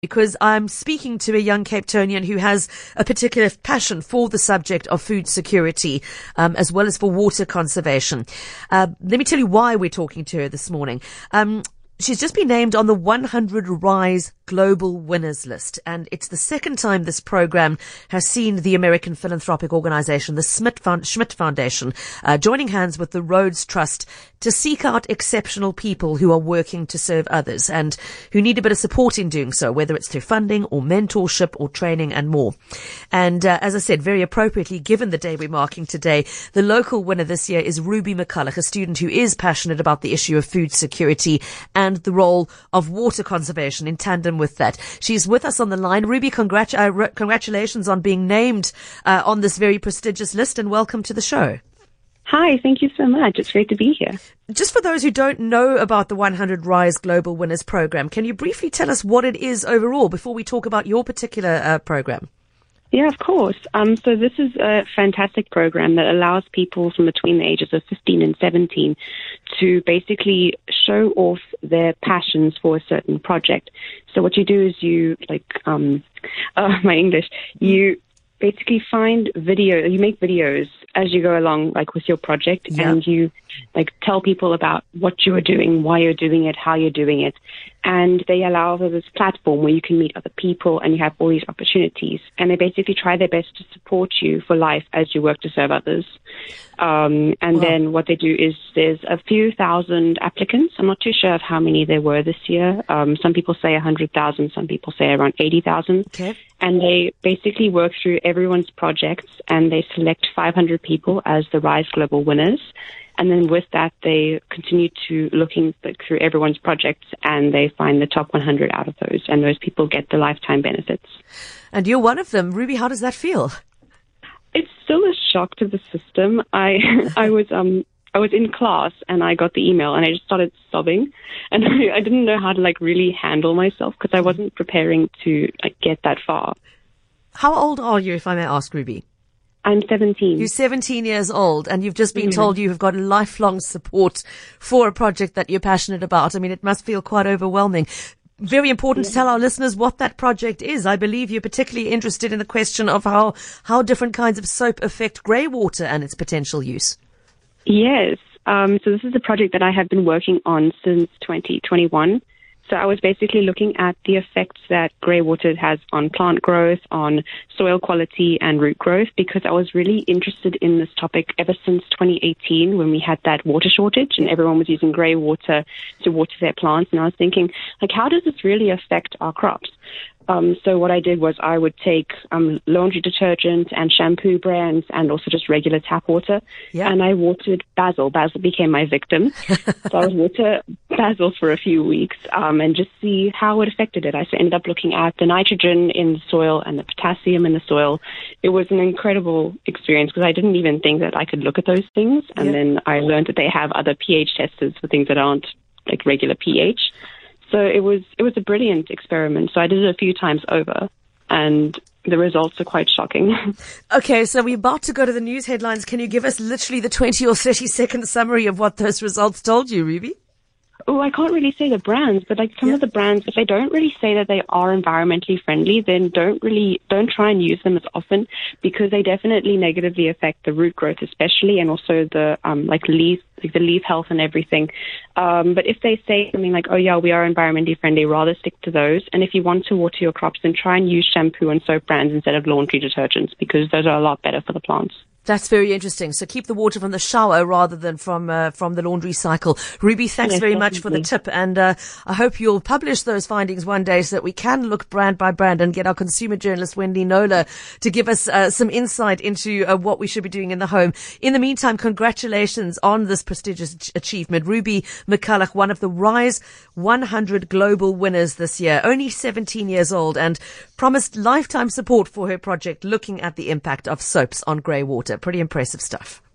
Because I'm speaking to a young Cape Townian who has a particular passion for the subject of food security, as well as for water conservation. Let me tell you why we're talking to her this morning. She's just been named on the 100 Rise Global Winners list, and it's the second time this program has seen the American philanthropic organization, the Schmidt Foundation, joining hands with the Rhodes Trust to seek out exceptional people who are working to serve others and who need a bit of support in doing so, whether it's through funding or mentorship or training and more. And as I said, very appropriately, given the day we're marking today, the local winner this year is Ruby McCulloch, a student who is passionate about the issue of food security and the role of water conservation in tandem with that. She's with us on the line. Ruby, congratulations on being named on this very prestigious list, and welcome to the show. Hi, thank you so much. It's great to be here. Just for those who don't know about the 100 Rise Global Winners program, can you briefly tell us what it is overall before we talk about your particular program? Yeah, of course. So this is a fantastic program that allows people from between the ages of 15 and 17 to basically show off their passions for a certain project. So what you do is you basically you make videos as you go along, like with your project, and you tell people about what you are doing, why you're doing it, how you're doing it. And they allow for this platform where you can meet other people and you have all these opportunities. And they basically try their best to support you for life as you work to serve others. Then what they do is there's a few thousand applicants. I'm not too sure of how many there were this year. Some people say 100,000, some people say around 80,000. Okay. And they basically work through everyone's projects and they select 500 people as the Rise Global winners. And then with that, they continue to looking through everyone's projects and they find the top 100 out of those. And those people get the lifetime benefits. And you're one of them. Ruby, how does that feel? It's still a shock to the system. I was in class and I got the email and I just started sobbing, and I didn't know how to really handle myself because I wasn't preparing to get that far. How old are you, if I may ask, Ruby? I'm 17. You're 17 years old and you've just been told you've got lifelong support for a project that you're passionate about. I mean, it must feel quite overwhelming. Very important to tell our listeners what that project is. I believe you're particularly interested in the question of how different kinds of soap affect grey water and its potential use. Yes. So this is a project that I have been working on since 2021. So I was basically looking at the effects that grey water has on plant growth, on soil quality and root growth, because I was really interested in this topic ever since 2018 when we had that water shortage and everyone was using grey water to water their plants. And I was thinking, how does this really affect our crops? So what I did was I would take laundry detergent and shampoo brands and also just regular tap water. Yeah. And I watered basil. Basil became my victim. So I would water basil for a few weeks and just see how it affected it. I ended up looking at the nitrogen in the soil and the potassium in the soil. It was an incredible experience because I didn't even think that I could look at those things. And then I learned that they have other pH testers for things that aren't regular pH. So it was a brilliant experiment. So I did it a few times over, and the results are quite shocking. Okay, so we're about to go to the news headlines. Can you give us literally the 20 or 30-second summary of what those results told you, Ruby? Oh, I can't really say the brands, but some of the brands, if they don't really say that they are environmentally friendly, then don't try and use them as often because they definitely negatively affect the root growth, especially, and also the the leaf health and everything. But if they say something like, "Oh yeah, we are environmentally friendly," rather stick to those. And if you want to water your crops, then try and use shampoo and soap brands instead of laundry detergents because those are a lot better for the plants. That's very interesting. So keep the water from the shower rather than from the laundry cycle. Ruby, thanks very much for the tip. And I hope you'll publish those findings one day so that we can look brand by brand and get our consumer journalist, Wendy Knowler, to give us some insight into what we should be doing in the home. In the meantime, congratulations on this prestigious achievement. Ruby McCulloch, one of the Rise 100 Global winners this year, only 17 years old, and promised lifetime support for her project looking at the impact of soaps on grey water. Pretty impressive stuff.